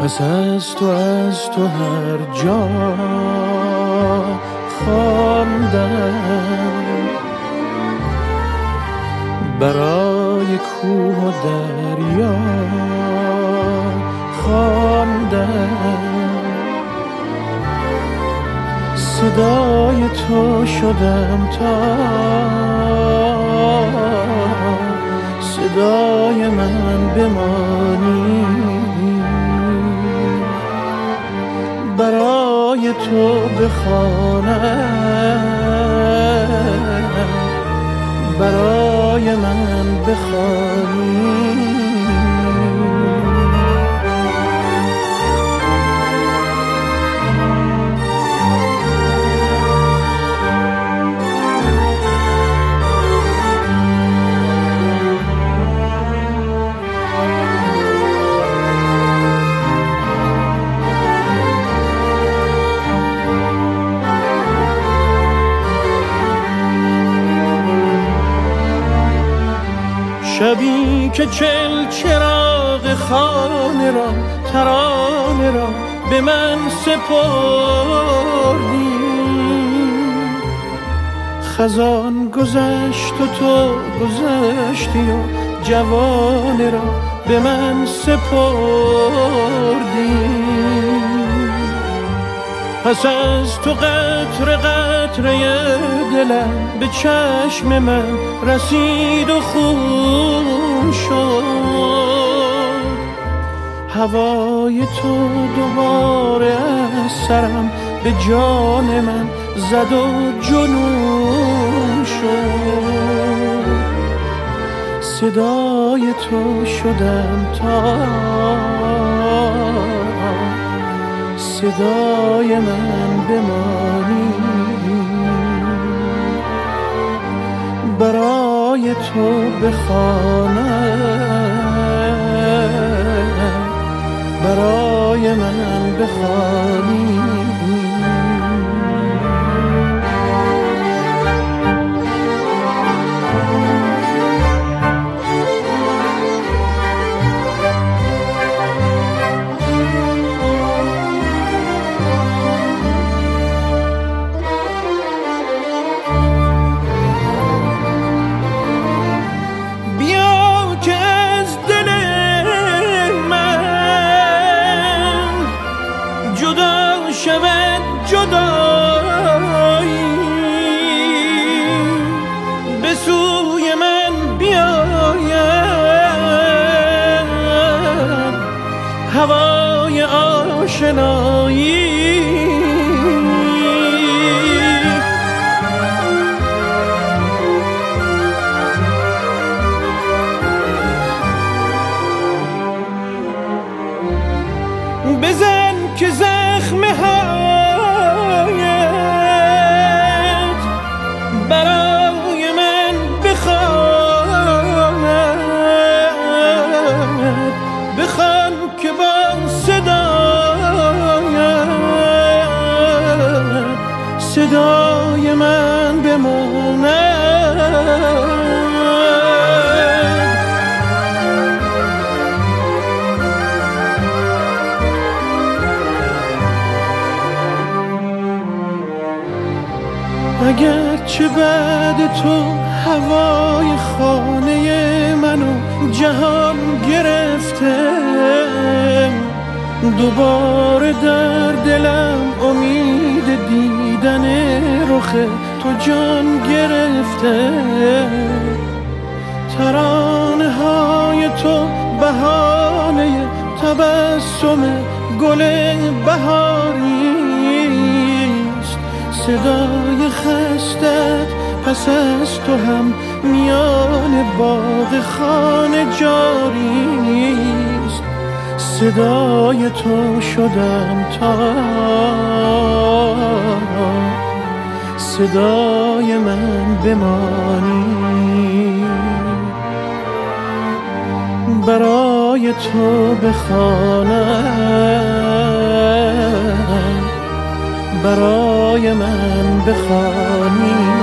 پس از تو هر جا خواندم، برای کوه و دریا خواندم، صدای تو شدم تا صدای من بمانی، برای تو بخوانم، برای من بخوانی. شبی که چراغ خانه را ترانه را به من سپردی، خزان گذشت و تو گذشتی و جوانه را به من سپردی. پس از تو قطره قطره دلم به چشم من رسید و خون شد، هوای تو دوباره از سرم به جان من زد و جنون شد. صدای تو شدم تا صدای من بمانی، برای تو بخوانم، برای من بخوانی. شود جدایی به سوی من بیاید هوای آشنایی، بزن که زخم هایت برای من بخواند، بخوان که با صدای من بماند. اگرچه بعد تو هوای خانه منو جهان گرفته، دوباره در دلم امید دیدن رخ تو جان گرفته. ترانه های تو بهانه تبسم گل بهاریست، صدای خستت پس از تو هم میان باغ خانه جاریست. صدای تو شدم تا صدای من بمانی، برای تو بخوانم، برای من بخوانی.